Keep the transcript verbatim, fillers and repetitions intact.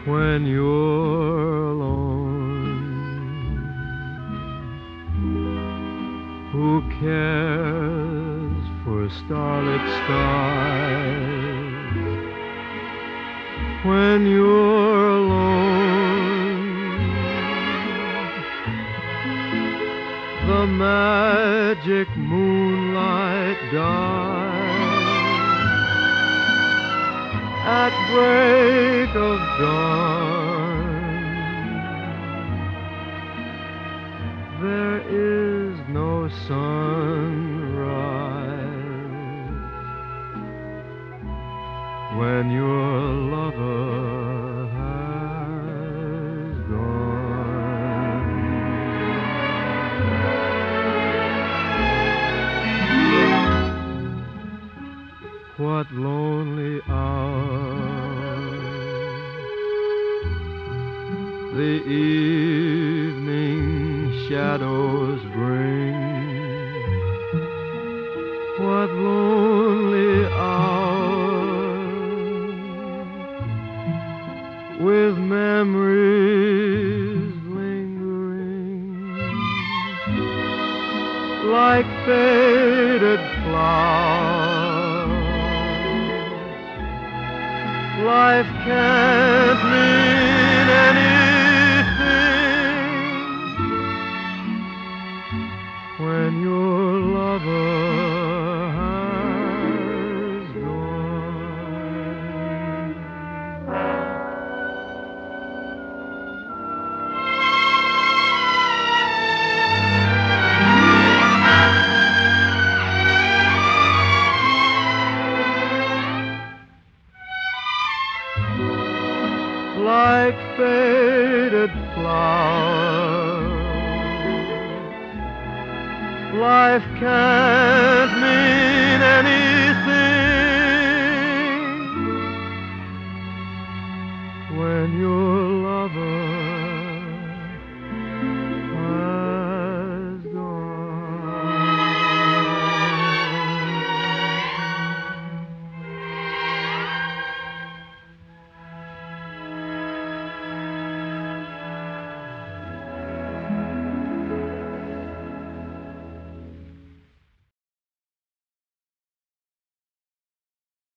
when you're alone. Who cares for starlit skies when you're alone? The magic moonlight dies at break of dawn. There is no sunrise when your lover has gone. What lonely hours the evening shadows bring. What lonely hours with memories lingering like faded flowers. Life can't mean anything when your lover has gone. Like faded flowers, life can't mean anything when you're